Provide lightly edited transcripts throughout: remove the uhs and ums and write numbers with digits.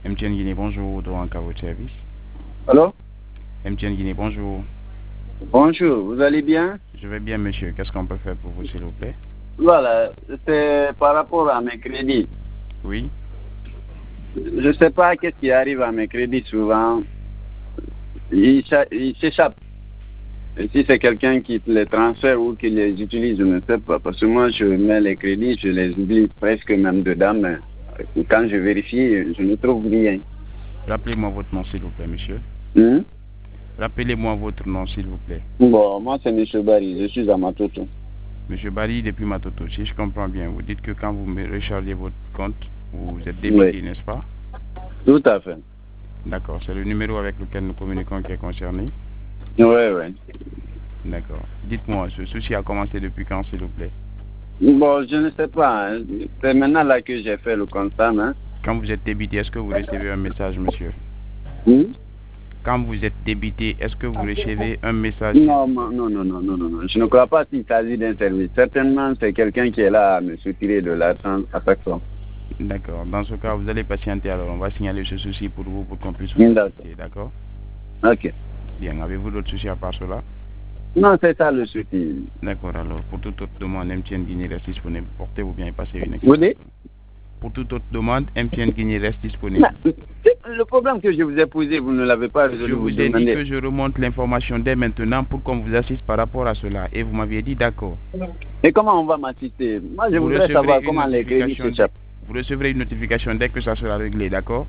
MTN Guinée, bonjour, droit à votre service. Allô? MTN Guinée, bonjour. Bonjour, vous allez bien? Je vais bien, monsieur. Qu'est-ce qu'on peut faire pour vous, s'il vous plaît? Voilà, c'est par rapport à mes crédits. Oui. Je ne sais pas qu'est-ce qui arrive à mes crédits souvent. Ils s'échappent. Et si c'est quelqu'un qui les transfère ou qui les utilise, je ne sais pas. Parce que moi, je mets les crédits, je les oublie presque même dedans, mais quand je vérifie, je ne trouve rien. Rappelez-moi votre nom, s'il vous plaît, monsieur. Rappelez-moi votre nom, s'il vous plaît. Bon, moi, c'est M. Barry. Je suis à Matoto. Monsieur Barry, depuis Matoto, si je comprends bien, vous dites que quand vous me rechargez votre compte, vous êtes débité, oui, n'est-ce pas? Tout à fait. D'accord. C'est le numéro avec lequel nous communiquons qui est concerné? Oui, oui. D'accord. Dites-moi, ce souci a commencé depuis quand, s'il vous plaît? Bon, je ne sais pas. Hein. C'est maintenant là que j'ai fait le constat. Hein. Quand vous êtes débité, est-ce que vous recevez un message, monsieur? Quand vous êtes débité, est-ce que vous recevez un message? Non. Je ne crois pas qu'il s'agit d'un service. Certainement, c'est quelqu'un qui est là à me soutirer de l'argent à chaque fois. D'accord. Dans ce cas, vous allez patienter. Alors, on va signaler ce souci pour vous pour qu'on puisse vous assister. D'accord? Ok. Bien. Avez-vous d'autres soucis à part cela? Non, c'est ça le souci. D'accord. Alors, pour toute autre demande, MTN Guinée reste disponible. Portez-vous bien et passez une excellente. Vous dites? Pour toute autre demande, MTN Guinée reste disponible. Le problème que je vous ai posé, vous ne l'avez pas résolu. Je vous ai dit que je remonte l'information dès maintenant pour qu'on vous assiste par rapport à cela. Et vous m'aviez dit d'accord. Et comment on va m'assister? Moi, je voudrais savoir comment les crédits s'échappent. Vous recevrez une notification dès que ça sera réglé, d'accord?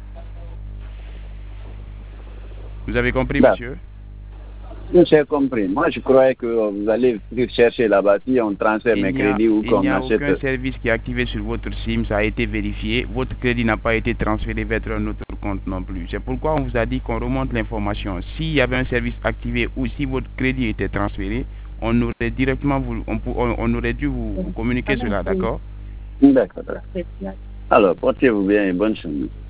Vous avez compris, monsieur? J'ai compris. Moi, je croyais que vous allez chercher là-bas si on transfère mes crédits ou qu'on achète. Il n'y a aucun service qui est activé sur votre SIM, ça a été vérifié. Votre crédit n'a pas été transféré vers un autre compte non plus. C'est pourquoi on vous a dit qu'on remonte l'information. S'il y avait un service activé ou si votre crédit était transféré, on aurait directement on aurait dû vous communiquer cela, d'accord? D'accord. Alors, portez-vous bien et bonne journée.